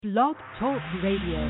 Blog Talk Radio.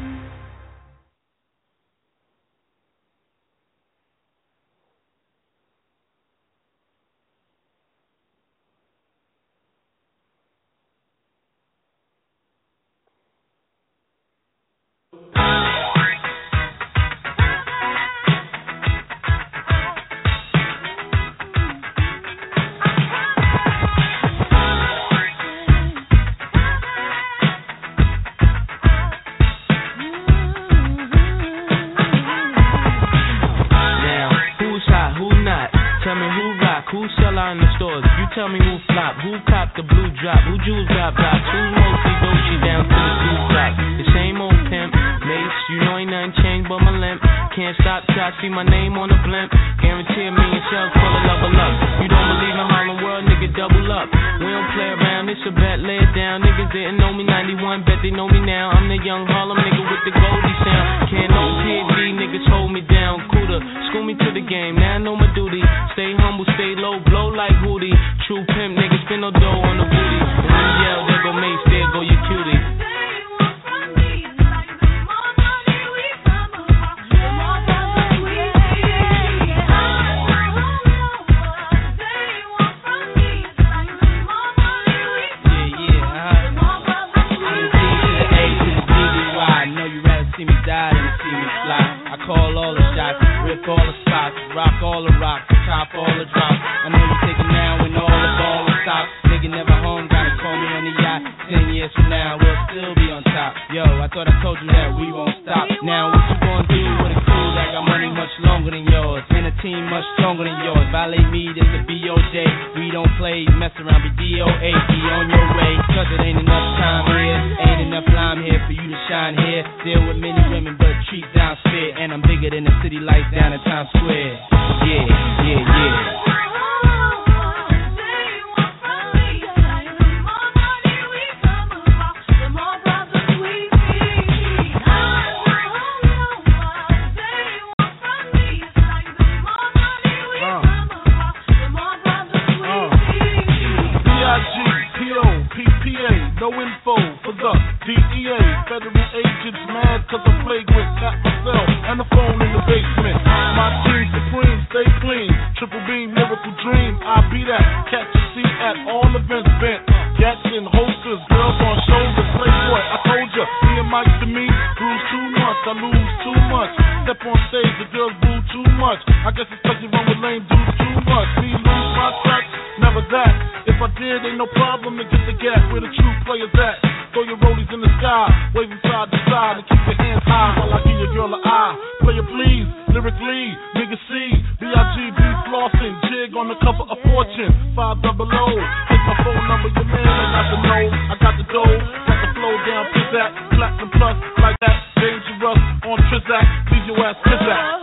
Tell me who flop, who cop the blue drop, who jewels got blocks, who mostly Gucci down to the blue drop. The same old pimp, mace, you know ain't nothing changed but my limp. Can't stop till I see my name on the blimp. Guarantee a million shells full of level up. You don't believe in Harlem World, nigga, double up. We don't play around, it's a bet, lay it down. Niggas didn't know me 91, bet they know me now. I'm the young Harlem nigga with the Goldie sound. Can't no PD, niggas hold me down. Cooler, school me to the game, now I know my duty. Stay humble, stay low, blow like Hootie. True pimp, niggas spin no dough on the booty. And when you yell, there go Mace, there go your cutie. Call all the shots, rip all the spots, rock all the rocks, top all the drops. I know you take it now when all the ball is stopped. Nigga never home, gotta call me on the yacht. 10 years from now, we'll still be on top. Yo, I thought I told you that we won't stop. Now what you gonna do with a crew that got money much longer than yours, and a team much stronger than yours? Violate me, this the BOJ. We don't play, mess around, be DOA. Be on your way, cause it ain't enough time here. Ain't enough lime here for you to shine here. Deal with many women, but treat down spit. And I'm bigger than the city lights down in Times Square. Yeah, yeah, yeah. No info for the DEA. Federal agents mad cause I flagrant got myself and the phone in the basement. My team supreme, stay clean. Triple beam, miracle dream. I be that. Catch a seat at all events bent. Gats in holsters, girls on shoulders. Playboy, I told ya. Me and Mike to me, bruise too much. I lose too much. Step on stage, the girls boo too much. I guess it's cause you run with lame dudes too much. Me lose my touch, never that. If I did, ain't no problem to get the gap where the true players at. Throw your rollies in the sky, wave them side to side, and keep your hands high while I give your girl an eye. Player please, lyrically, nigga C, B-I-G-B flossing, jig on the cover of Fortune, 500. Take my phone number, your man, I got the know, I got the dough, got the flow down, pizzazz, platinum plus, like that, dangerous on Trizak, leave your ass pizzazz.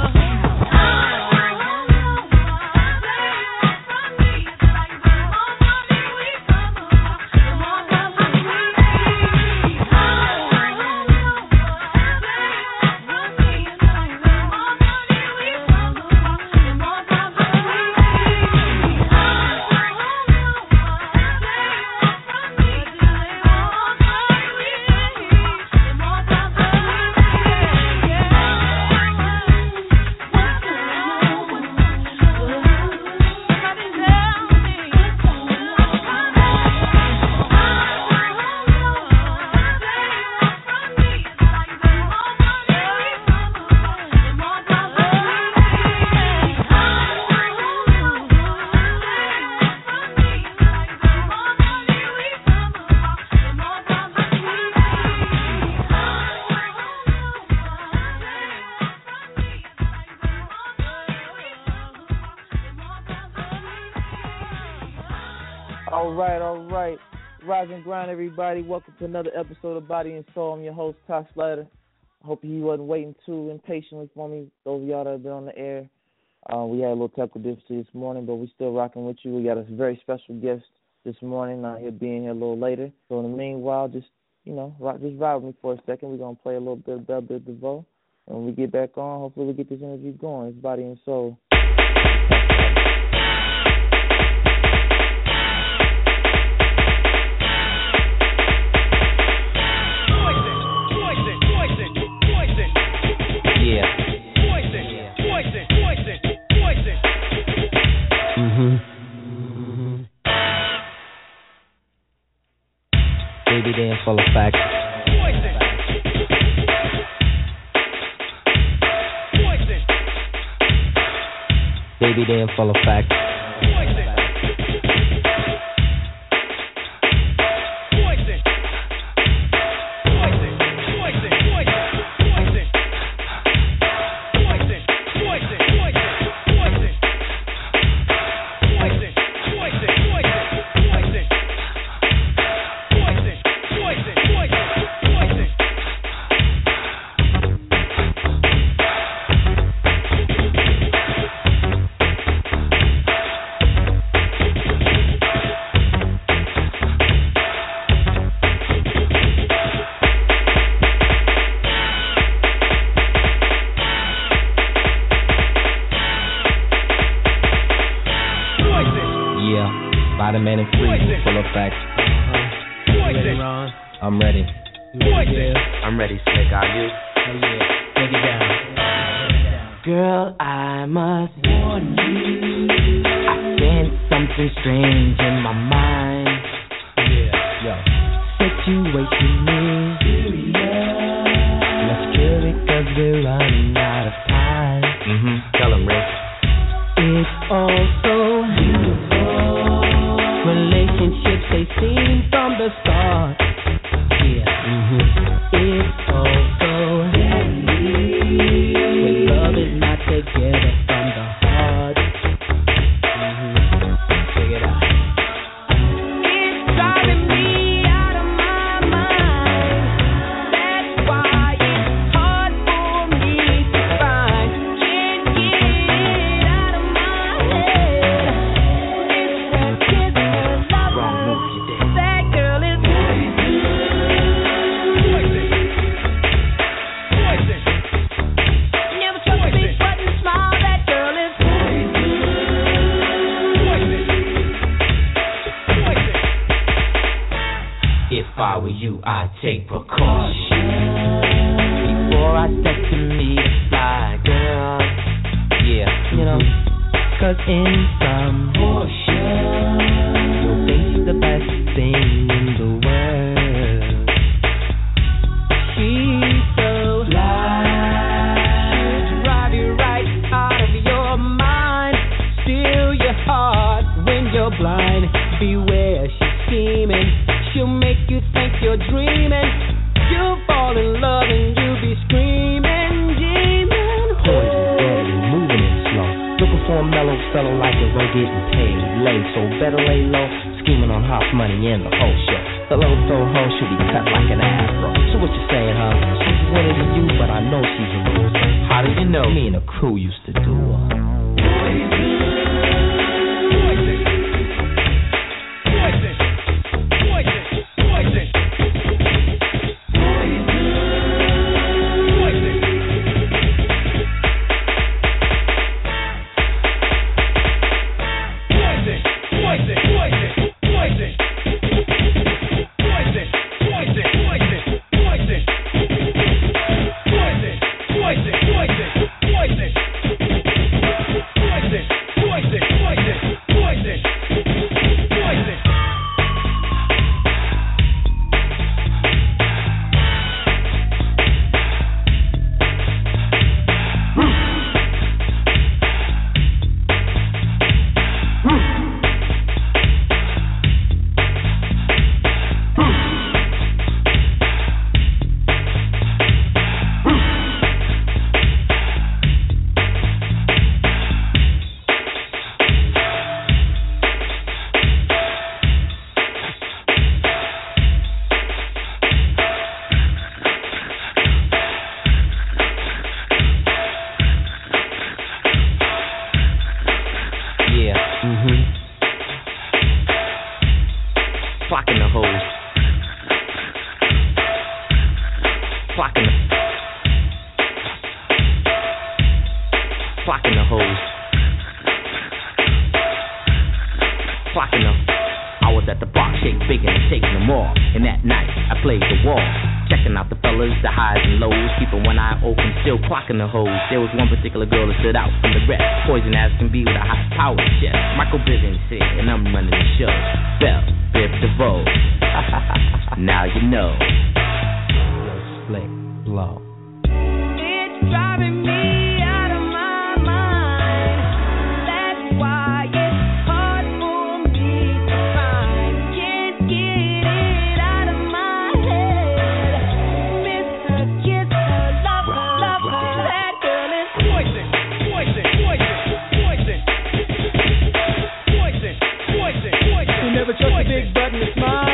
All right. Rise and grind, everybody. Welcome to another episode of Body and Soul. I'm your host, Tosh Slider. I hope you wasn't waiting too impatiently for me, those of y'all that have been on the air. We had a little technical difficulty this morning, but we still rocking with you. We got a very special guest this morning. He'll be in here a little later. So in the meanwhile, just ride with me for a second. We're going to play a little bit of Bell Biv DeVoe. And when we get back on, hopefully we get this interview going. It's Body and Soul. full of facts. Baby Dan full of facts. Man and free, full of facts. Ready, Ron? I'm ready. I'm ready, Slick. Are you? Oh yeah. Take it down. Girl, I must warn you, I sense something strange in my mind. Yeah. Yo. Situation is serious. Let's kill it 'cause we're running out of time. Tell him, Rick. It's all so beautiful. Relationships, they seem from the start. Yeah. It's also deadly when love is not together from the heart. Check it out. It's driving me out of my mind. That's why it's hard for me to find. Can't get it out of my head. It's that girl is never trust me, but and smile. That girl is If I were you, I'd take precaution before I step to meet a fly girl. Yeah. You know, 'cause in some portion, you'll think she's the best thing in the world. She's so light, she'll drive you right out of your mind, steal your heart when you're blind. Beware, she's scheming, she'll make you think you're dreaming. You'll fall in love and you'll be screaming, dreaming. Poison, deadly, moving it slow. Looking for a mellow fellow like it, we're getting paid late. So better lay low, scheming on house money in the whole show. The little throw hoe should be cut like an afro. So what you saying, huh? She's winning to you, but I know she's a loser. How do you know? Me and the crew used to do her. Clocking the hoes. Clocking the hoes. Clocking them. I was at the bar, shake big and taking them all. And that night, I played the wall. Checking out the fellas, the highs and lows. Keeping one eye open, still clocking the hoes. There was one particular girl that stood out from the rest. Poison as can be with a high power chest. Michael Bivens here, and I'm running the show. Bell, Biv DeVoe. Now you know. Yo, Slick, blow. It's driving me out of my mind. That's why it's hard for me to find. Can't get it out of my head. Miss her, kiss her, love her. That girl is poison, poison, poison, poison, poison, poison, poison. You never trust a big button to smile.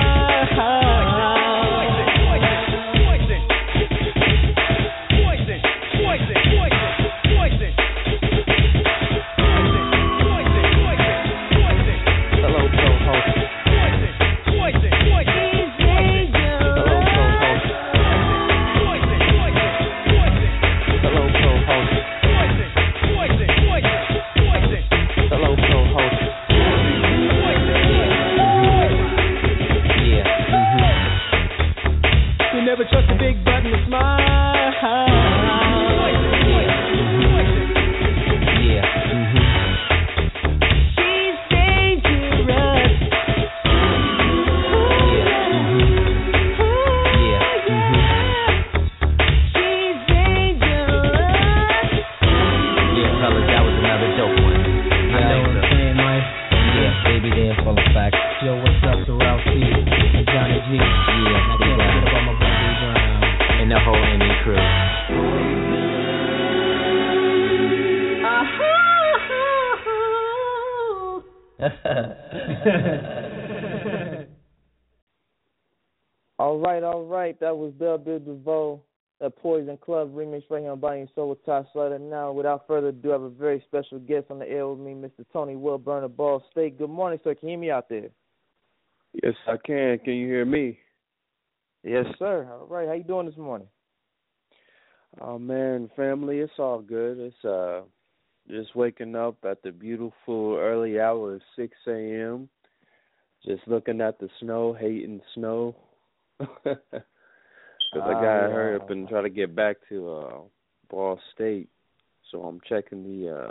All right. That was Belle Biv DeVoe, a Poison Club remix right here on Body and Soul with Tosh Slater. Now, without further ado, I have a very special guest on the air with me, Mr. Tony Wilburn of Ball State. Good morning, sir. Can you hear me out there? Yes, I can. Can you hear me? Yes, sir. All right. How you doing this morning? Oh, man, family, it's all good. It's just waking up at the beautiful early hour of 6 a.m., just looking at the snow, hating snow. Because I got to hurry up and try to get back to Ball State. So I'm checking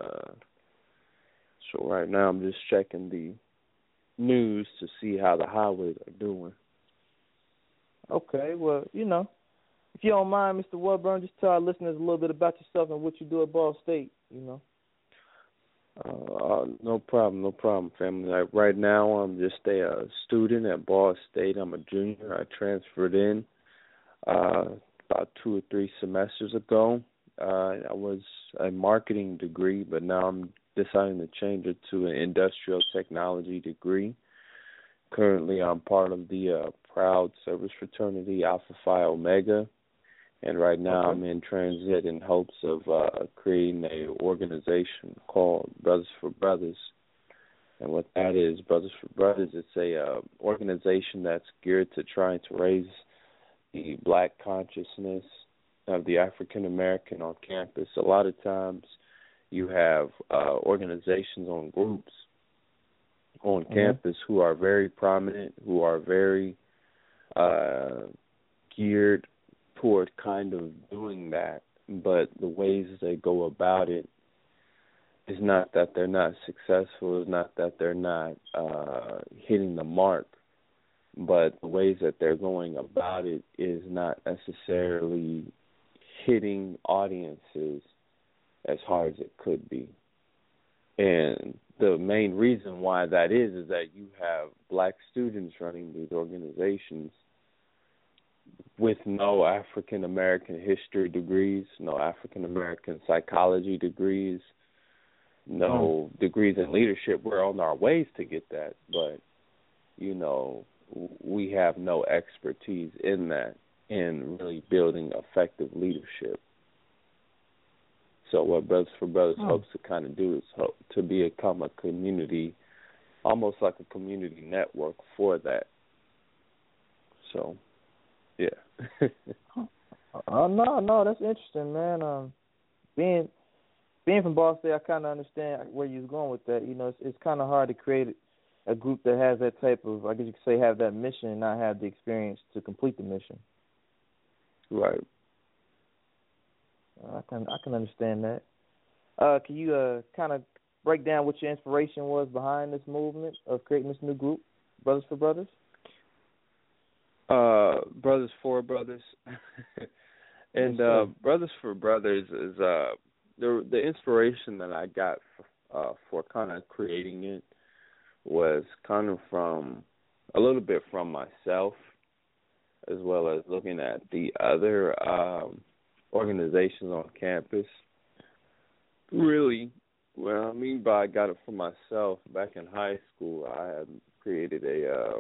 so right now I'm just checking the news to see how the highways are doing. Okay, well, if you don't mind, Mr. Wilburn, just tell our listeners a little bit about yourself and what you do at Ball State, No problem, family. Like right now, I'm just a student at Ball State. I'm a junior. I transferred in about 2 or 3 semesters ago. I was a marketing degree, but now I'm deciding to change it to an industrial technology degree. Currently, I'm part of the proud service fraternity Alpha Phi Omega, and right now I'm in transit in hopes of creating an organization called Brothers for Brothers. And what that is, Brothers for Brothers, it's a organization that's geared to trying to raise the black consciousness of the African American on campus. A lot of times you have organizations on groups on campus who are very prominent, who are very geared toward kind of doing that, but the ways they go about it is not that they're not successful, it's not that they're not hitting the mark, but the ways that they're going about it is not necessarily hitting audiences as hard as it could be. And the main reason why that is that you have black students running these organizations with no African American history degrees, no African American psychology degrees, no degrees in leadership. We're on our ways to get that, but we have no expertise in that, in really building effective leadership. So what Brothers for Brothers hopes to kind of do is hope to become a community, almost like a community network for that. So, yeah. No, that's interesting, man. Being from Ball State, I kind of understand where you're going with that. It's kind of hard to create a group that has that type of, I guess you could say, have that mission and not have the experience to complete the mission. Right. I can understand that. Can you kind of break down what your inspiration was behind this movement of creating this new group, Brothers for Brothers? Brothers for Brothers. And Brothers for Brothers is the inspiration that I got for kind of creating it was kind of from a little bit from myself, as well as looking at the other organizations on campus. Really, what I mean by I got it for myself, back in high school, I had created a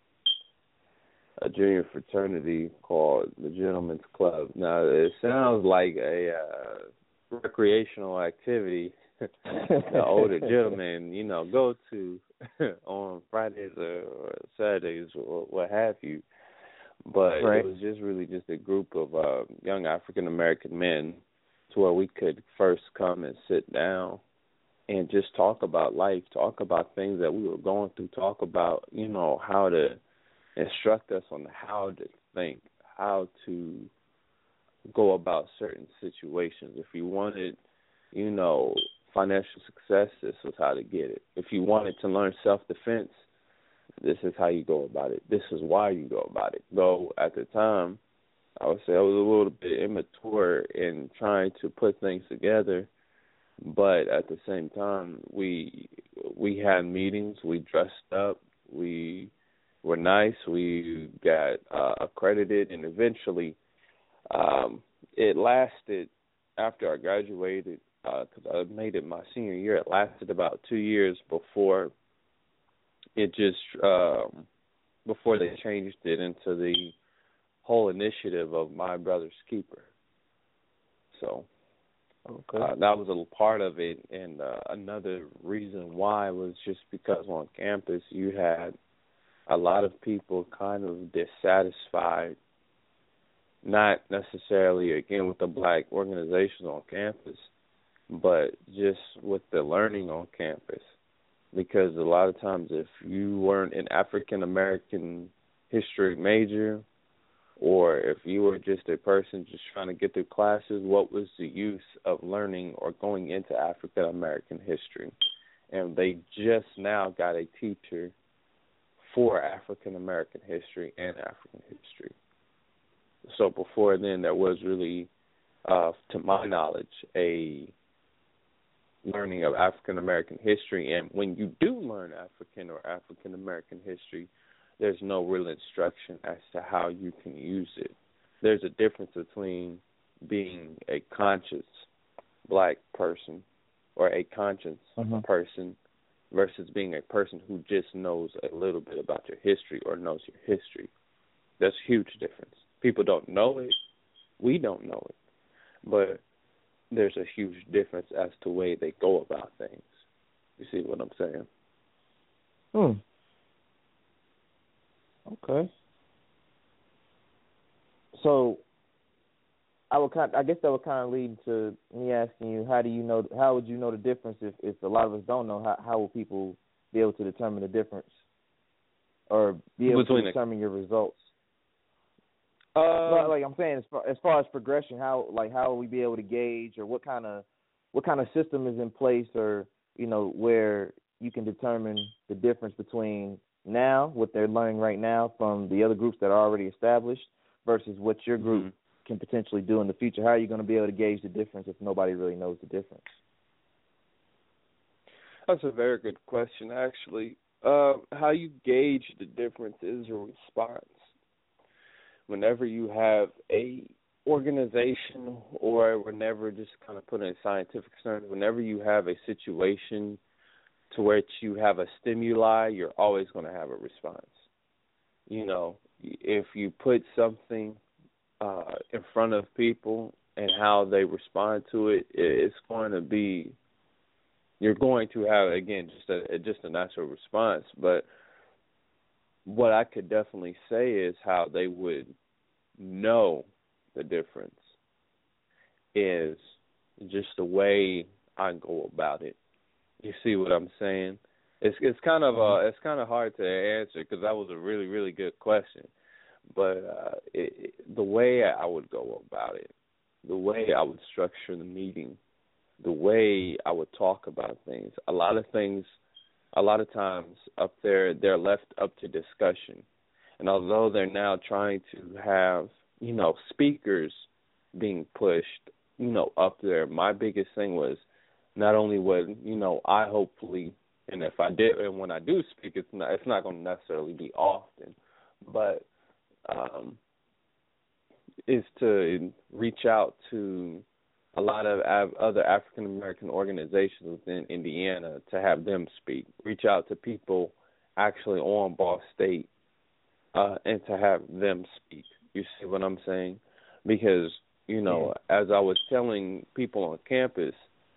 junior fraternity called the Gentlemen's Club. Now, it sounds like a recreational activity the older gentlemen, go to on Fridays or Saturdays or what have you. But It was just really just a group of young African-American men to where we could first come and sit down and just talk about life, talk about things that we were going through, talk about, how to instruct us on how to think, how to go about certain situations. If you wanted, financial success, this was how to get it. If you wanted to learn self-defense, this is how you go about it. This is why you go about it. Though at the time, I would say I was a little bit immature in trying to put things together, but at the same time, we had meetings, we dressed up, we were nice, we got accredited, and eventually it lasted after I graduated, because I made it my senior year. It lasted about 2 years before it just before they changed it into the whole initiative of My Brother's Keeper. So that was a part of it, and another reason why was just because on campus you had a lot of people kind of dissatisfied, not necessarily, again, with the black organizations on campus, but just with the learning on campus. Because a lot of times if you weren't an African-American history major, or if you were just a person just trying to get through classes, what was the use of learning or going into African-American history? And they just now got a teacher for African-American history and African history. So before then, there was really, to my knowledge, a learning of African-American history. And when you do learn African or African-American history, there's no real instruction as to how you can use it. There's a difference between being a conscious black person or a conscious person versus being a person who just knows a little bit about your history or knows your history. There's a huge difference. People don't know it. We don't know it. But there's a huge difference as to the way they go about things. You see what I'm saying? Okay. So I guess that would kind of lead to me asking you, how would you know the difference if a lot of us don't know? How will people be able to determine the difference or be able to determine your results? Like I'm saying, as far as progression, how will we be able to gauge, or what kind of system is in place, or where you can determine the difference between now, what they're learning right now, from the other groups that are already established, versus what your group can potentially do in the future? How are you going to be able to gauge the difference if nobody really knows the difference? That's a very good question, actually. How you gauge the difference is a response. Whenever you have a organization, or whenever, just kind of put in a scientific term, whenever you have a situation to which you have a stimuli, you're always going to have a response. If you put something in front of people and how they respond to it, it's going to be, you're going to have, again, just a natural response. But what I could definitely say is how they would know the difference is just the way I go about it. You see what I'm saying? It's kind of hard to answer because that was a really, really good question. But the way I would go about it, the way I would structure the meeting, the way I would talk about things, a lot of times up there, they're left up to discussion. And although they're now trying to have, speakers being pushed, up there, my biggest thing was not only would, I hopefully, and if I did, and when I do speak, it's not going to necessarily be often, but is to reach out to a lot of other African American organizations within Indiana to have them speak. Reach out to people actually on Ball State and to have them speak. You see what I'm saying? Because, as I was telling people on campus,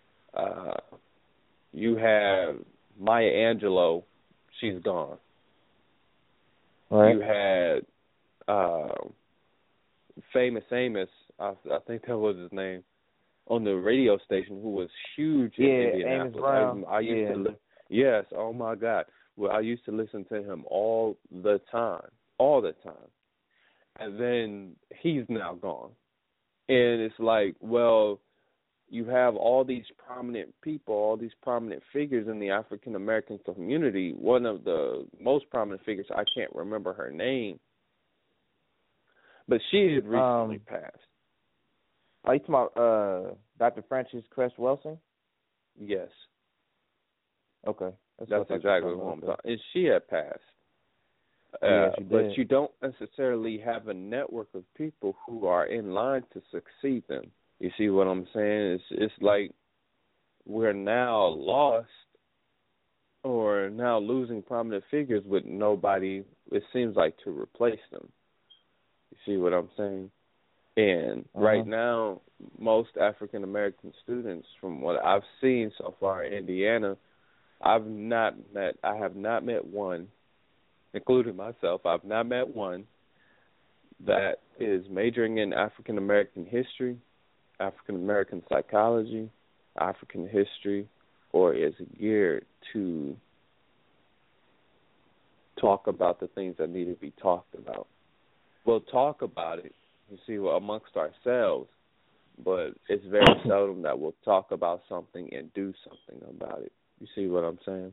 you have Maya Angelou, she's gone. Right. You had Famous Amos, I think that was his name, on the radio station, who was huge in Indianapolis. Amos Brown. I used to yes, oh my God. Well, I used to listen to him all the time. And then he's now gone. And it's like, well, you have all these prominent people, all these prominent figures in the African American community. One of the most prominent figures, I can't remember her name, but she had recently passed. Are you talking about Dr. Frances Cress Welsing? Yes. Okay. That's exactly what I'm talking. And she had passed. She did. But you don't necessarily have a network of people who are in line to succeed them. You see what I'm saying? It's like we're now lost or now losing prominent figures with nobody, it seems like, to replace them. You see what I'm saying? And right now, most African American students, from what I've seen so far in Indiana, I have not met one, including myself, I've not met one that is majoring in African American history, African American psychology, African history, or is geared to talk about the things that need to be talked about. We'll talk about it, you see, amongst ourselves, but it's very seldom that we'll talk about something and do something about it. You see what I'm saying?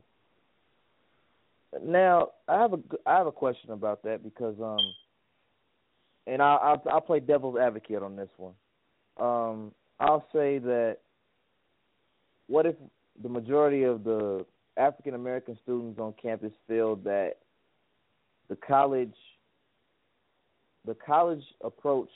Now, I have a question about that because, and I'll play devil's advocate on this one. I'll say that what if the majority of the African American students on campus feel that the college approach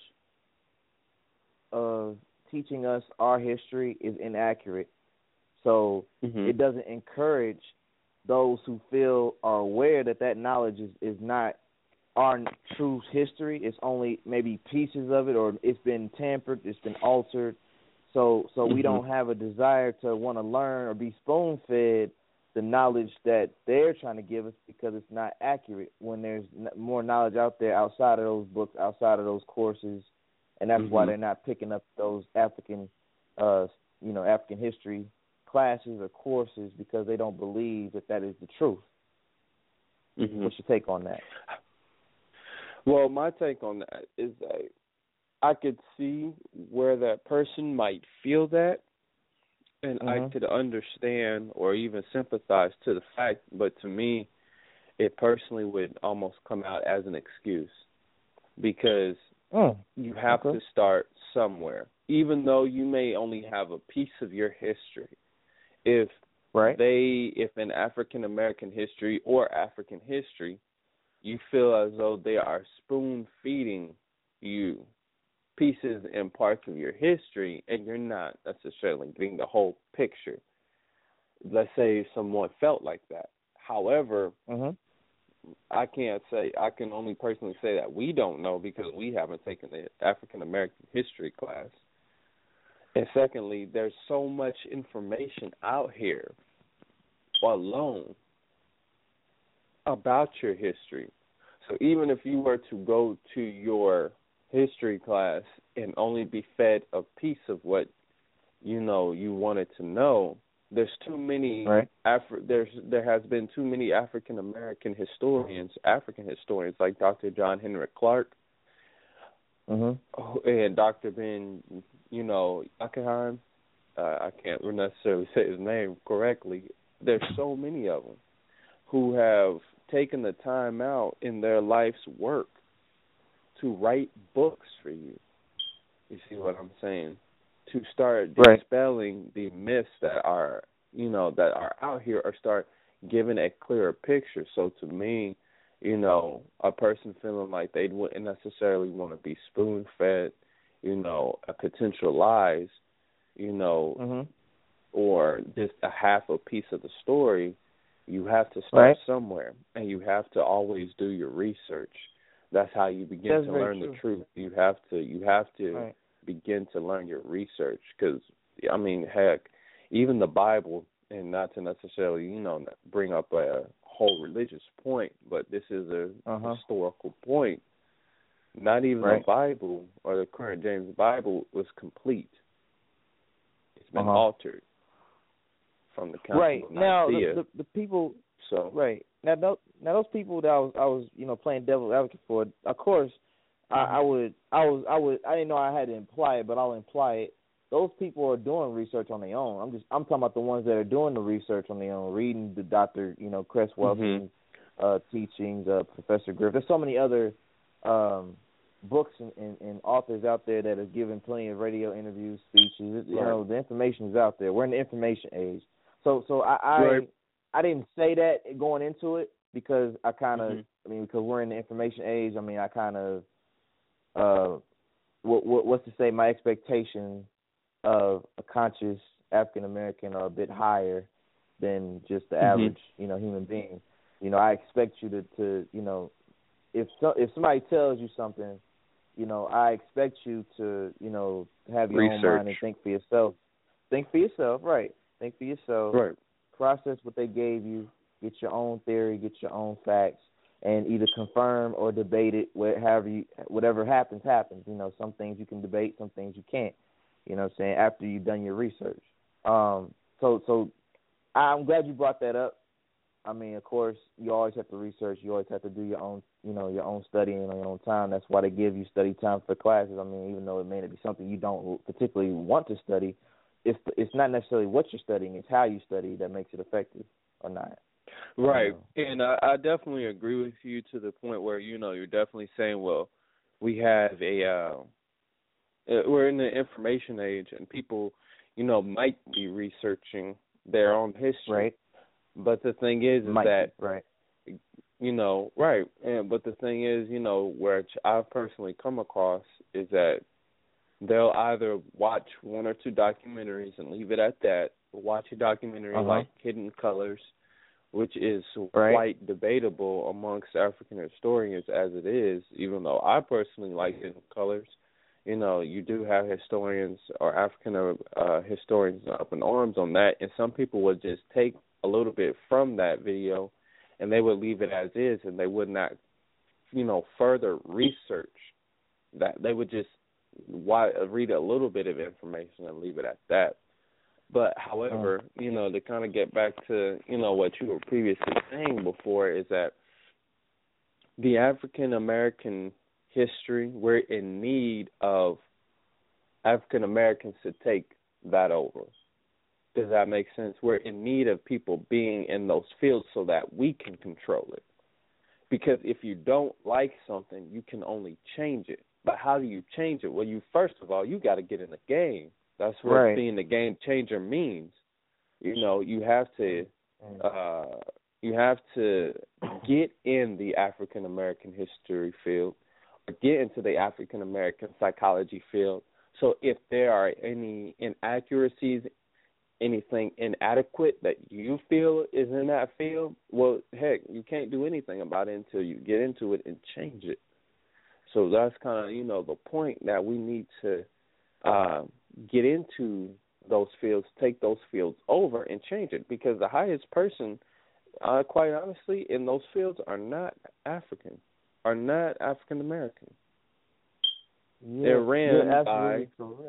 of teaching us our history is inaccurate, so it doesn't encourage those who feel or aware that knowledge is not our true history. It's only maybe pieces of it, or it's been tampered, it's been altered. So we don't have a desire to want to learn or be spoon-fed the knowledge that they're trying to give us because it's not accurate when there's more knowledge out there outside of those books, outside of those courses, and that's why they're not picking up those African history classes or courses because they don't believe that is the truth. What's your take on that? Well, my take on that is that I could see where that person might feel that, and I could understand or even sympathize to the fact, but to me, it personally would almost come out as an excuse because you have to start somewhere. Even though you may only have a piece of your history, if in African American history or African history, you feel as though they are spoon feeding you pieces and parts of your history, and you're not necessarily getting the whole picture. Let's say someone felt like that. However, I can only personally say that we don't know because we haven't taken the African American history class. And secondly, there's so much information out here alone about your history. So even if you were to go to your history class and only be fed a piece of what you wanted to know, there's too many there has been too many African American historians like Dr. John Henrik Clark and Dr. Ben Yuckenheim. I can't necessarily say his name correctly. There's so many of them who have taken the time out in their life's work to write books for you. You see what I'm saying? To start dispelling the myths that are, that are out here, or start giving a clearer picture. So to me, a person feeling like they wouldn't necessarily want to be spoon-fed, a potential lies, or just a half a piece of the story, you have to start somewhere, and you have to always do your research. That's how you begin to learn the truth. You have to begin to learn your research, because, heck, even the Bible, and not to necessarily, bring up a whole religious point, but this is a historical point. Not even the Bible, or the current James Bible, was complete. It's been altered from the Council of Nicaea. Now the people. Now those people that I was playing devil's advocate for. Of course, I didn't know I had to imply it, but I'll imply it. Those people are doing research on their own. I'm talking about the ones that are doing the research on their own, reading the Dr. Creswell's teachings, Professor Griff. There's so many other books and authors out there that have given plenty of radio interviews, speeches. The information is out there. We're in the information age. So I didn't say that going into it, because I kind of, because we're in the information age. I kind of, what's to say, my expectation of a conscious African American are a bit higher than just the average, human being. I expect you to if somebody tells you something, I expect you to, have your own mind and think for yourself. Think for yourself, right? Think for yourself. Right. Process what they gave you. Get your own theory. Get your own facts, and either confirm or debate it. Whatever happens. Some things you can debate, some things you can't. After you've done your research. So I'm glad you brought that up. Of course, you always have to research. You always have to do your own, your own studying on your own time. That's why they give you study time for classes. Even though it may not be something you don't particularly want to study, it's not necessarily what you're studying, it's how you study that makes it effective or not. Right. And I definitely agree with you to the point where, you're definitely saying, well, we have we're in the information age, and people, might be researching their own history. Right. But the thing is that, but the thing is, where I've personally come across is that they'll either watch one or two documentaries and leave it at that, or watch a documentary like Hidden Colors, which is quite debatable amongst African historians as it is, even though I personally like Hidden Colors. You do have historians or African historians up in arms on that, and some people would just take a little bit from that video and they would leave it as is, and they would not, further research that. They would just read a little bit of information and leave it at that. But, however, to kind of get back to, what you were previously saying before, is that the African-American history, we're in need of African-Americans to take that over. Does that make sense? We're in need of people being in those fields so that we can control it. Because if you don't like something, you can only change it. But how do you change it? Well, first of all, you got to get in the game. That's what being the game changer means. You have to get in the African American history field, or get into the African American psychology field. So if there are any inaccuracies, anything inadequate that you feel is in that field, well, heck, you can't do anything about it until you get into it and change it. So that's kind of, the point, that we need to get into those fields, take those fields over and change it, because the highest person, quite honestly, in those fields are not African, are not African American. Yeah, they're ran by,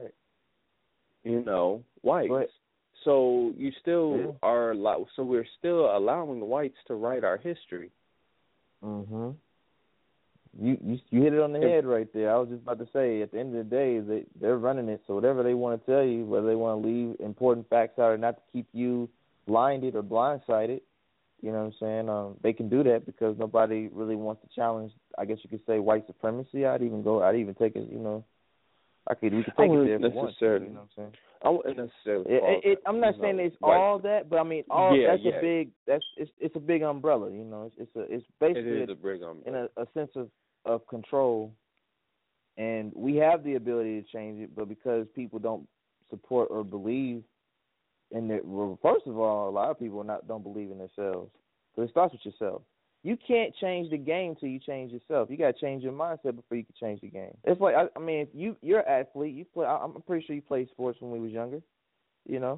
whites. Right. So you still are, so we're still allowing the whites to write our history. Mhm. You hit it on the head right there. I was just about to say, at the end of the day, they're running it. So whatever they want to tell you, whether they want to leave important facts out or not to keep you blinded or blindsided, You know what I'm saying? They can do that because nobody really wants to challenge, I guess you could say, white supremacy. I'd even take it, we could take it there for once. You know what I'm saying? I wouldn't necessarily. I'm not saying it's all that, but I mean, it's a big umbrella. It's basically a big umbrella in a sense of control, and we have the ability to change it, but because people don't support or believe in it, well, first of all, a lot of people don't believe in themselves. So it starts with yourself. You can't change the game till you change yourself. You got to change your mindset before you can change the game. It's like, I mean, if you're an athlete, you play. I'm pretty sure you played sports when we was younger. We did.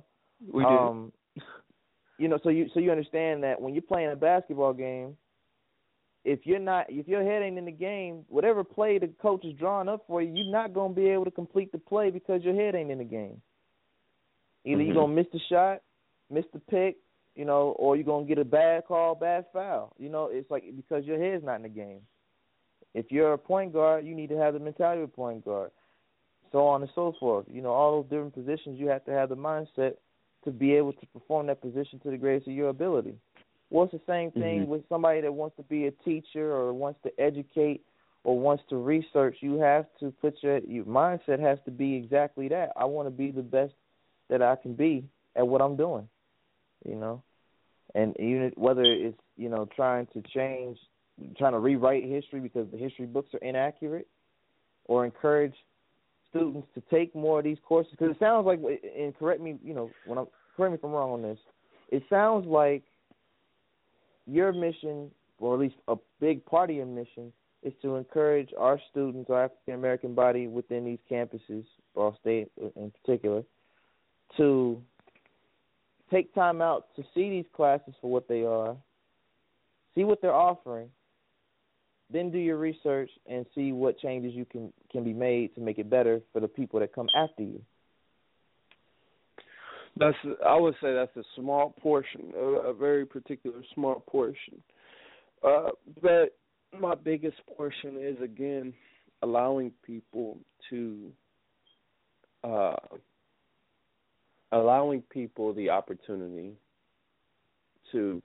So you understand that when you're playing a basketball game, if your head ain't in the game, whatever play the coach is drawing up for you, you're not gonna be able to complete the play because your head ain't in the game. Either you're gonna miss the shot, miss the pick, or you're going to get a bad call, bad foul. It's like because your head's not in the game. If you're a point guard, you need to have the mentality of a point guard, so on and so forth. All those different positions, you have to have the mindset to be able to perform that position to the greatest of your ability. Well, it's the same thing with somebody that wants to be a teacher or wants to educate or wants to research. You have to put your mindset has to be exactly that. I want to be the best that I can be at what I'm doing. And even whether it's, trying to rewrite history because the history books are inaccurate, or encourage students to take more of these courses. Because it sounds like, and correct me if I'm wrong on this, it sounds like your mission, or at least a big part of your mission, is to encourage our students, our African-American body within these campuses, Ball State in particular, to take time out to see these classes for what they are, see what they're offering, then do your research and see what changes you can be made to make it better for the people that come after you. I would say that's a small portion, a very particular small portion. But my biggest portion is, again, allowing people the opportunity to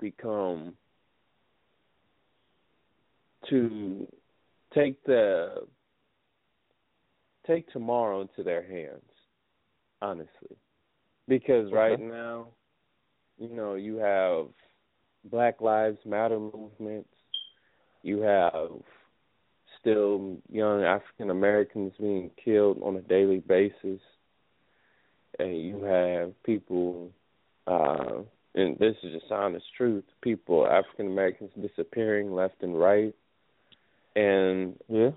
take tomorrow into their hands, honestly. Because right now, you have Black Lives Matter movements, you have still young African Americans being killed on a daily basis, and you have people, and this is just honest truth, African Americans disappearing left and right, and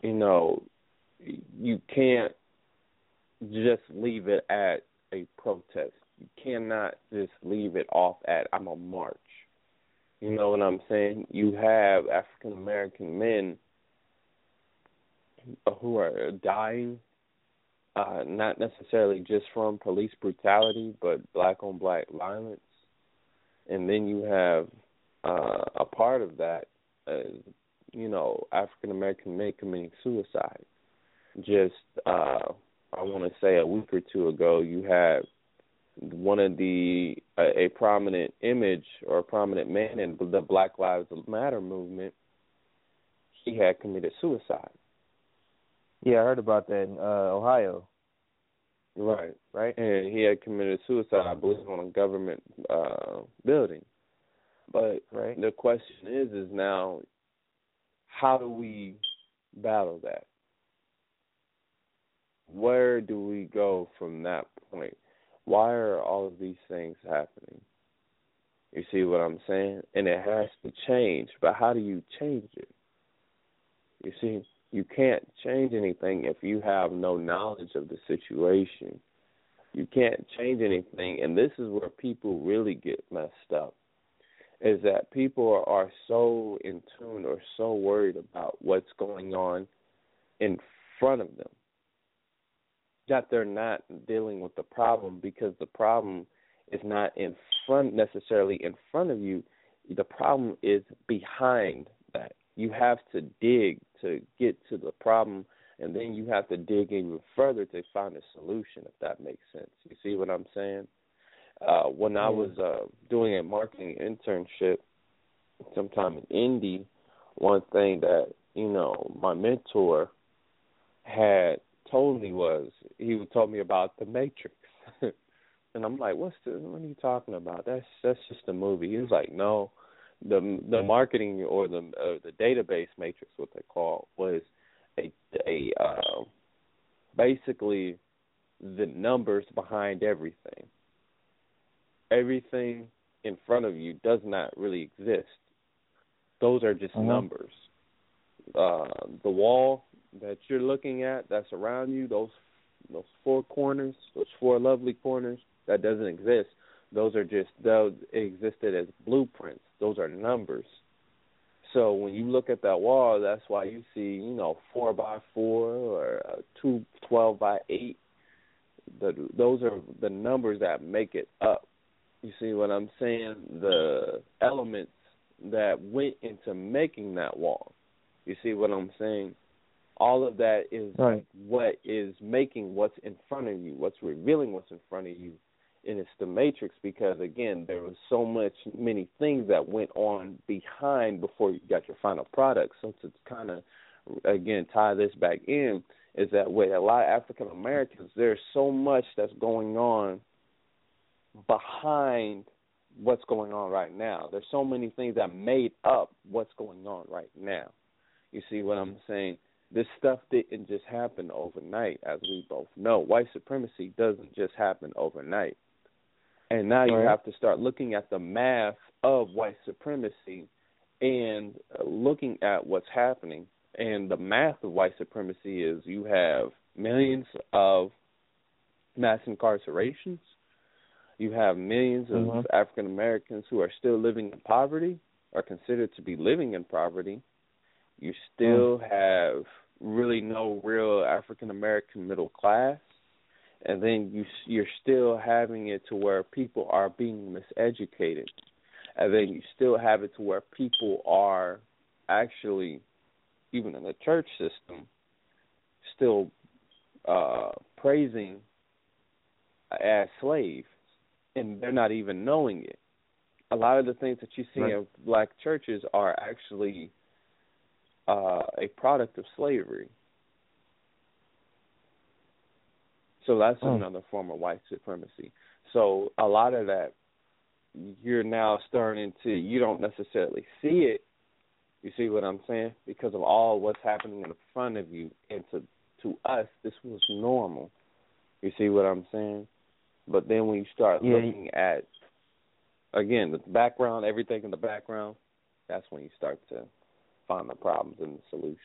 you can't just leave it at a protest. You cannot just leave it off at I'm a march. You know what I'm saying? You have African American men who are dying, not necessarily just from police brutality, but black-on-black violence. And then you have a part of that, African American men committing suicide. Just, I want to say a week or two ago, you had one of a prominent image or a prominent man in the Black Lives Matter movement. He had committed suicide. Yeah, I heard about that in Ohio. Right. And he had committed suicide, I believe, on a government building. But the question is now, how do we battle that? Where do we go from that point? Why are all of these things happening? You see what I'm saying? And it has to change. But how do you change it? You see, you can't change anything if you have no knowledge of the situation. You can't change anything. And this is where people really get messed up, is that people are so in tune or so worried about what's going on in front of them that they're not dealing with the problem, because the problem is not necessarily in front of you. The problem is behind that. You have to dig to get to the problem, and then you have to dig even further to find a solution, if that makes sense. You see what I'm saying? When I was doing a marketing internship, sometime in Indy, one thing that, my mentor had told me was he told me about The Matrix. And I'm like, what are you talking about? That's just a movie. He was like, no, the marketing or the database matrix, what they call, was a basically the numbers behind everything. Everything in front of you does not really exist. Those are just numbers. The wall that you're looking at that's around you, those four corners, those four lovely corners, that doesn't exist. Those existed as blueprints. Those are numbers. So when you look at that wall, that's why you see, 4 by 4 or 2 12 by 8. Those are the numbers that make it up. You see what I'm saying? The elements that went into making that wall. You see what I'm saying? All of that is what is making what's in front of you, what's revealing what's in front of you. And it's the matrix because, again, there was many things that went on behind before you got your final product. So to kind of, again, tie this back in, is that with a lot of African Americans, there's so much that's going on behind what's going on right now. There's so many things that made up what's going on right now. You see what I'm saying? This stuff didn't just happen overnight, as we both know. White supremacy doesn't just happen overnight. And now you have to start looking at the math of white supremacy and looking at what's happening. And the math of white supremacy is you have millions of mass incarcerations. You have millions of African Americans who are still living in poverty, or considered to be living in poverty. You still have really no real African American middle class. And then you're still having it to where people are being miseducated. And then you still have it to where people are actually, even in the church system, still praising as slaves, and they're not even knowing it. A lot of the things that you see in black churches are actually a product of slavery. So that's another form of white supremacy. So a lot of that, you're now starting to, you don't necessarily see it. You see what I'm saying? Because of all what's happening in front of you. And to us, this was normal. You see what I'm saying? But then when you start looking at, again, the background, everything in the background, that's when you start to find the problems and the solutions.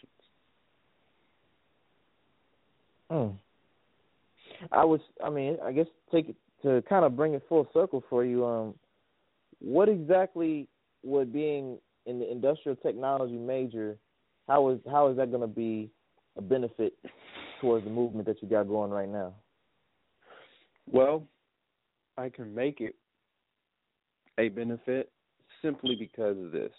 I guess take it to kind of bring it full circle for you. What exactly would being in the industrial technology major, how is that going to be a benefit towards the movement that you got going right now? Well, I can make it a benefit simply because of this.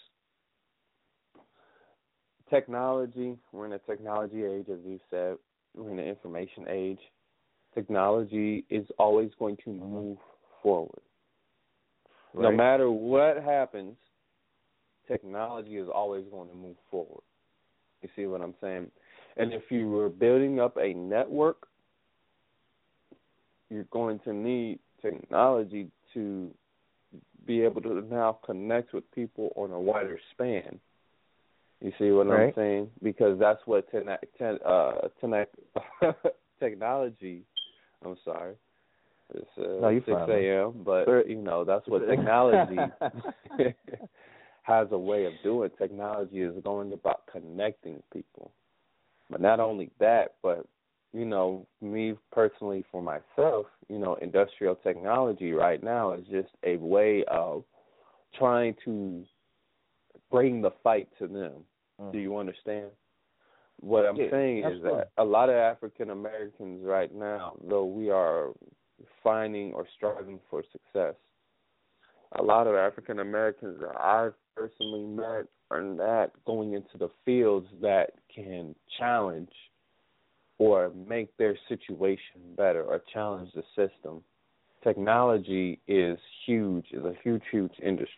Technology, we're in a technology age, as you said. We're in an information age. Technology is always going to move forward. No matter what happens, technology is always going to move forward. You see what I'm saying? And if you were building up a network, you're going to need technology to be able to now connect with people on a wider span. You see what I'm saying? Because that's what technology, I'm sorry, it's 6 a.m., but, that's what technology has a way of doing. Technology is going about connecting people. But not only that, but, me personally, for myself, industrial technology right now is just a way of trying to bring the fight to them. Do you understand? What I'm saying is that a lot of African Americans right now, though we are finding or striving for success, a lot of African Americans that I've personally met are not going into the fields that can challenge or make their situation better or challenge the system. Technology is huge, is a huge, huge industry.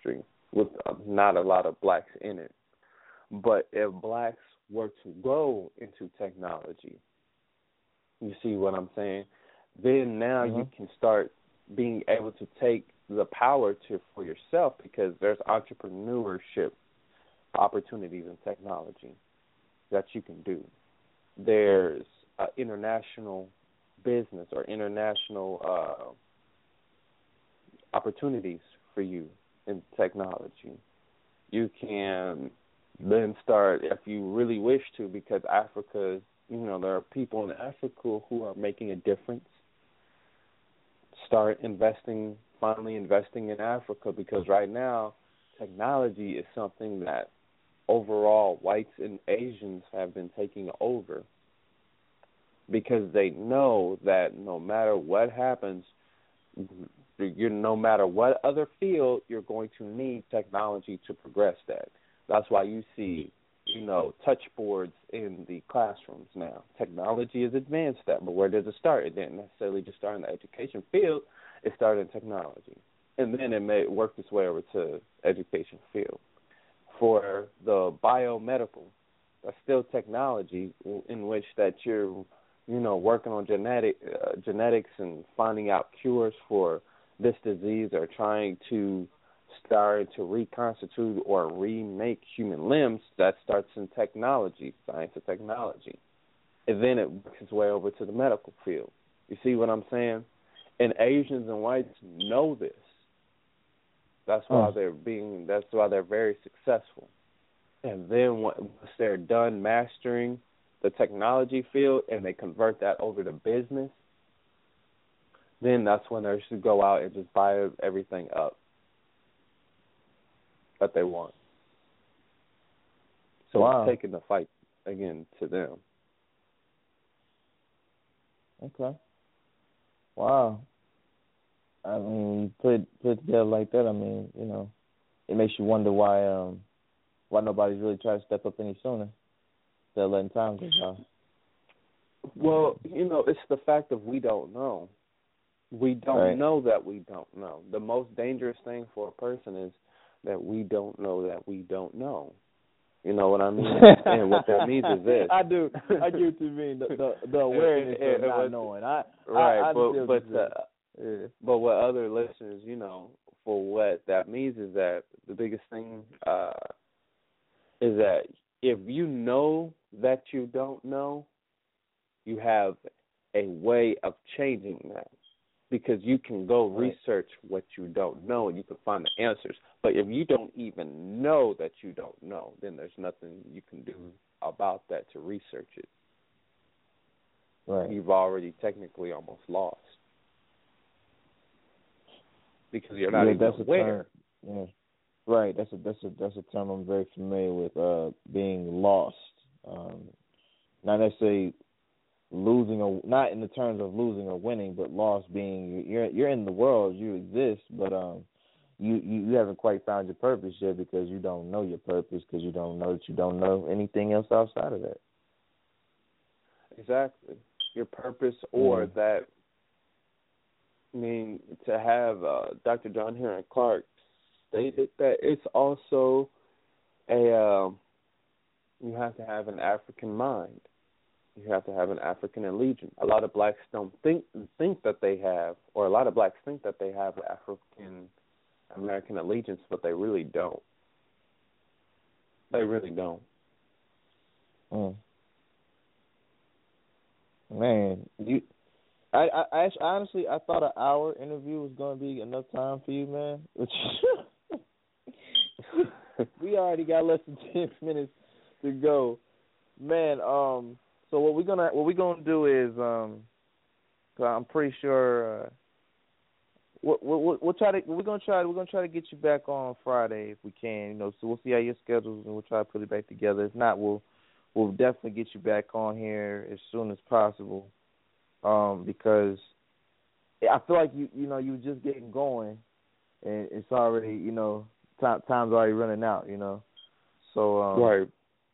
with not a lot of blacks in it. But if blacks were to go into technology, you see what I'm saying? Then now you can start being able to take the power for yourself, because there's entrepreneurship opportunities in technology that you can do. There's international business or international opportunities for you in technology. You can then start, if you really wish to, because Africa, there are people in Africa who are making a difference. Start finally investing in Africa, because right now technology is something that overall whites and Asians have been taking over, because they know that no matter what happens, no matter what other field, you're going to need technology to progress that. That's why you see, touch boards in the classrooms now. Technology has advanced that, but where does it start? It didn't necessarily just start in the education field. It started in technology. And then it may work its way over to education field. For the biomedical, that's still technology in which that you're, working on genetics and finding out cures for this disease, or trying to start to reconstitute or remake human limbs. That starts in technology, science and technology. And then it works its way over to the medical field. You see what I'm saying? And Asians and whites know this. That's why that's why they're very successful. And then once they're done mastering the technology field and they convert that over to business, then that's when they should go out and just buy everything up that they want. So it's taking the fight again to them. Okay. Wow. I mean, put it together like that, I mean, it makes you wonder why nobody's really trying to step up any sooner instead of letting time go by. Well, it's the fact of we don't know. We don't know that we don't know. The most dangerous thing for a person is that we don't know that we don't know. You know what I mean? And what that means is this. I do. I get what you mean. The awareness of not knowing. But what other listeners, for what that means is that the biggest thing is that if you know that you don't know, you have a way of changing that, because you can go research what you don't know and you can find the answers. But if you don't even know that you don't know, then there's nothing you can do about that to research it. Right. You've already technically almost lost, because you're not even aware. Yeah. Right. That's a term I'm very familiar with. Being lost. Not necessarily losing, not in the terms of losing or winning, but lost being you're in the world, you exist, but you haven't quite found your purpose yet, because you don't know your purpose, because you don't know that you don't know anything else outside of that. Exactly. Your purpose, or that. I mean, to have Dr. John Heron Clark stated that it's also you have to have an African mind. You have to have an African allegiance. A lot of blacks don't think that they have, or a lot of blacks think that they have African American allegiance, but they really don't. They really don't. Man, I honestly thought an hour interview was going to be enough time for you, man. We already got less than 10 minutes to go, man. So what we're gonna do is, 'cause I'm pretty sure we're gonna try to get you back on Friday if we can. So we'll see how your schedules, and we'll try to put it back together. If not, we'll definitely get you back on here as soon as possible. Because I feel like you were just getting going, and it's already time's already running out. So right.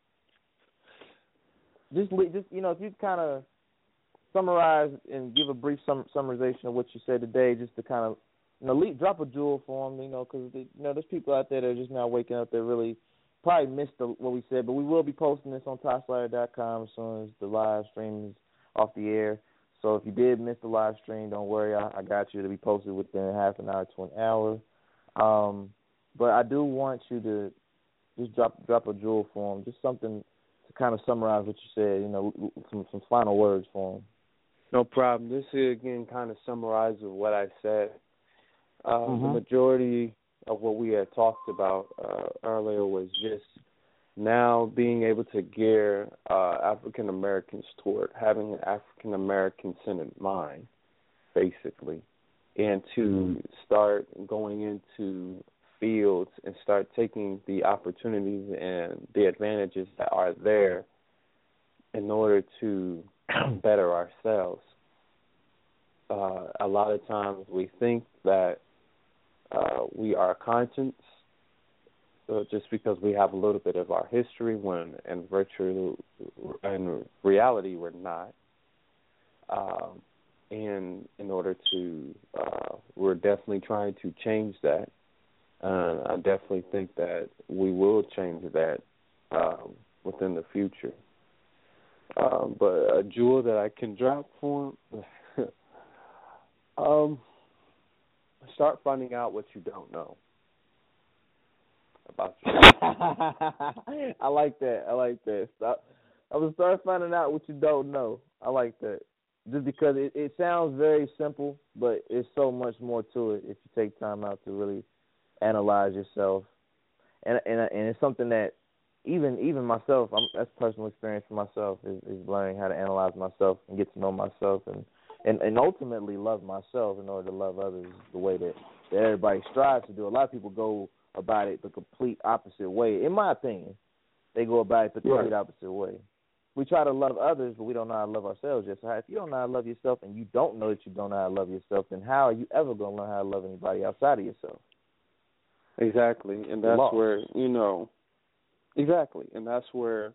Just if you kind of summarize and give a brief summarization of what you said today, just to kind of drop a jewel for them, because there's people out there that are just now waking up that really probably missed what we said, but we will be posting this on ToshSlider.com as soon as the live stream is off the air. So if you did miss the live stream, don't worry, I got you to be posted within half an hour to an hour. But I do want you to just drop a jewel for them, just something to kind of summarize what you said, some final words for them. No problem. This is, again, kind of summarizes what I said. The majority of what we had talked about earlier was just now being able to gear African Americans toward having an African American centered mind, basically, and to start going into fields and start taking the opportunities and the advantages that are there in order to better ourselves. A lot of times we think that we are conscious just because we have a little bit of our history, when in reality we're not. And in order to, we're definitely trying to change that. I definitely think that we will change that within the future. But a jewel that I can drop for them, start finding out what you don't know about yourself. I like that. I would start finding out what you don't know. I like that. Just because it sounds very simple, but it's so much more to it if you take time out to really analyze yourself. And it's something that even myself, that's personal experience for myself, is learning how to analyze myself and get to know myself and ultimately love myself in order to love others the way that everybody strives to do. A lot of people go about it the complete opposite way. In my opinion, they go about it the complete opposite way. We try to love others, but we don't know how to love ourselves yet. So if you don't know how to love yourself and you don't know that you don't know how to love yourself, then how are you ever going to learn how to love anybody outside of yourself? Exactly, and that's where, exactly, and that's where,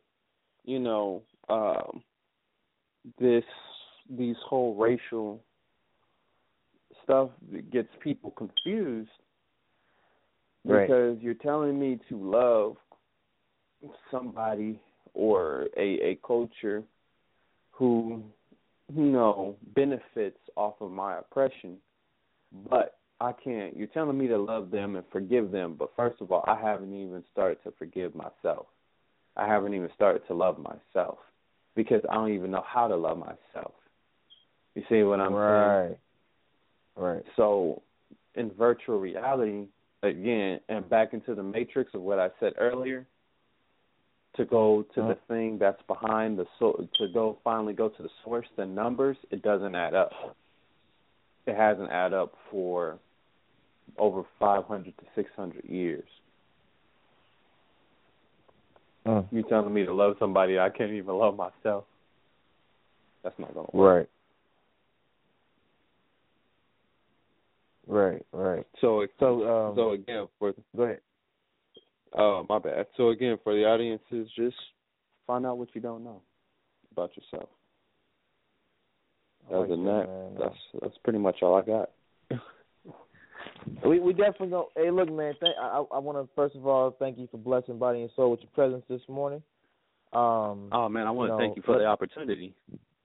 these whole racial stuff gets people confused, because you're telling me to love somebody or a culture who, benefits off of my oppression, but I can't. You're telling me to love them and forgive them, but first of all, I haven't even started to forgive myself. I haven't even started to love myself because I don't even know how to love myself. You see what I'm saying? Right. So in virtual reality, again, and back into the matrix of what I said earlier, to go to the thing that's behind finally go to the source, the numbers, it doesn't add up. It hasn't added up for over 500 to 600 years. You telling me to love somebody I can't even love myself? That's not going to work. Right. So again, go ahead. My bad. So again, for the audiences, just find out what you don't know about yourself. Other than that, that's pretty much all I got. We definitely go. Hey, look, man. I want to first of all thank you for blessing Body and Soul with your presence this morning. I want to thank you for the opportunity.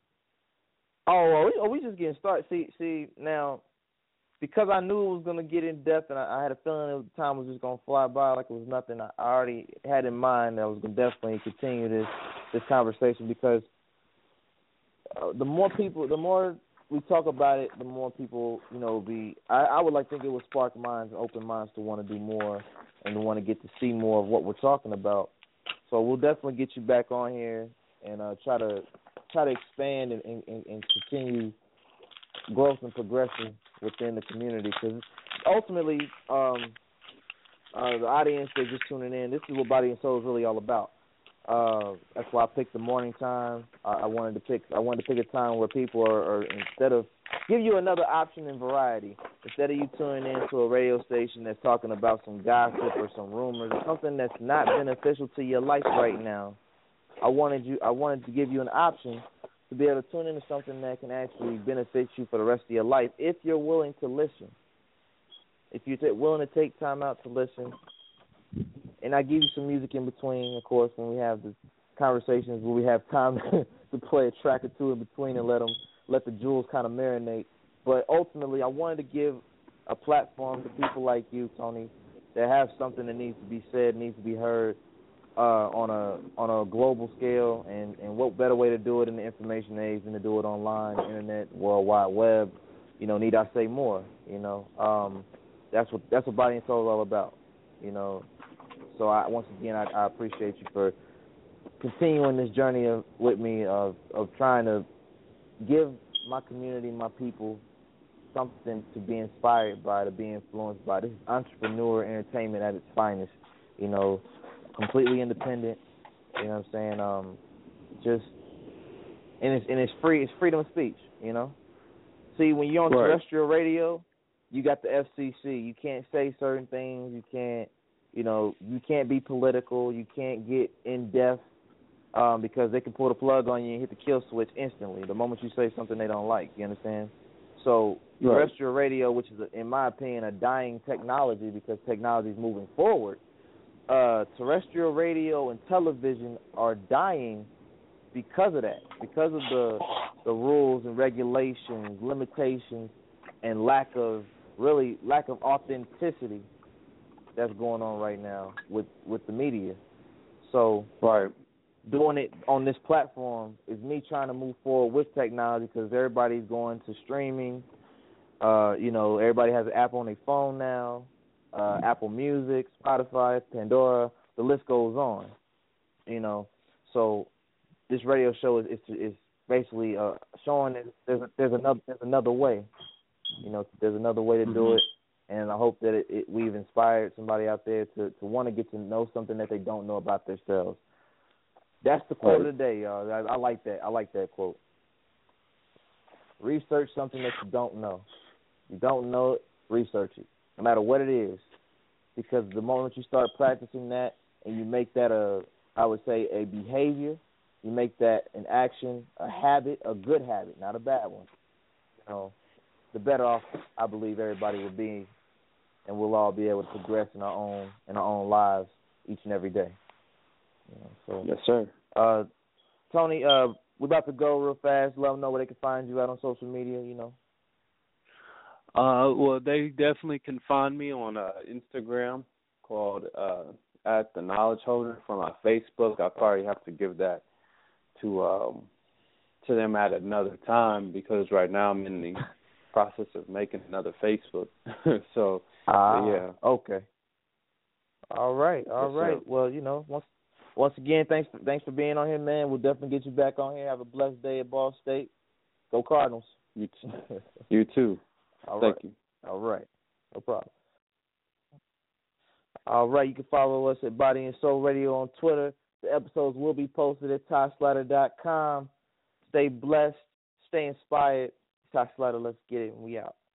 We just getting started. See now, because I knew it was going to get in depth, and I had a feeling that the time was just going to fly by like it was nothing. I already had in mind that I was going to definitely continue this conversation, because the more we talk about it, the more people, I would like to think it would spark minds and open minds to want to do more and to want to get to see more of what we're talking about. So we'll definitely get you back on here and try to expand and continue growth and progression within the community, because ultimately the audience that's just tuning in, this is what Body and Soul is really all about. That's why I picked the morning time. I wanted to pick a time where people are instead of give you another option and variety. Instead of you tuning in to a radio station that's talking about some gossip or some rumors or something that's not beneficial to your life right now, I wanted to give you an option to be able to tune into something that can actually benefit you for the rest of your life if you're willing to listen. if you're willing to take time out to listen, and I give you some music in between, of course, when we have the conversations where we have time to play a track or two in between and let the jewels kind of marinate. But ultimately, I wanted to give a platform to people like you, Tony, that have something that needs to be said, needs to be heard on a global scale. And what better way to do it in the information age than to do it online, internet, World Wide Web? You know, need I say more? You know, that's what Body and Soul is all about. You know, so once again I appreciate you for continuing this journey with me of trying to give my community, my people, something to be inspired by, to be influenced by. This is entrepreneur entertainment at its finest. You know, completely independent. You know what I'm saying? It's free. It's freedom of speech. You know. See, when you're on terrestrial radio, you got the FCC. You can't say certain things. You can't. You know, you can't be political. You can't get in depth because they can pull the plug on you and hit the kill switch instantly the moment you say something they don't like. You understand? So terrestrial radio, which is, in my opinion, a dying technology because technology is moving forward, terrestrial radio and television are dying because of that, because of the rules and regulations, limitations, and lack of authenticity that's going on right now with the media. So doing it on this platform is me trying to move forward with technology because everybody's going to streaming. You know, everybody has an app on their phone now, Apple Music, Spotify, Pandora, the list goes on. You know, so this radio show is basically showing that there's another way. You know, there's another way to do it. And I hope that we've inspired somebody out there to want to get to know something that they don't know about themselves. That's the quote of the day, y'all. I like that. I like that quote. Research something that you don't know. You don't know it, research it, no matter what it is. Because the moment you start practicing that and you make that a behavior, you make that an action, a habit, a good habit, not a bad one. You know, the better off I believe everybody will be, and we'll all be able to progress in our own lives each and every day. You know, so yes, sir. Tony, we're about to go real fast. Let them know where they can find you out on social media. You know. Well, they definitely can find me on Instagram called at the Knowledge Holder. For my Facebook, I probably have to give that to them at another time because right now I'm in the process of making another Facebook. So yeah. Okay. All right. Sir. Well, you know, once again, thanks for being on here, man. We'll definitely get you back on here. Have a blessed day at Ball State. Go Cardinals. You too. Thank you. All right. No problem. All right. You can follow us at Body and Soul Radio on Twitter. The episodes will be posted at ToshSlider.com. Stay blessed. Stay inspired. Tosh Slider, let's get it. And we out.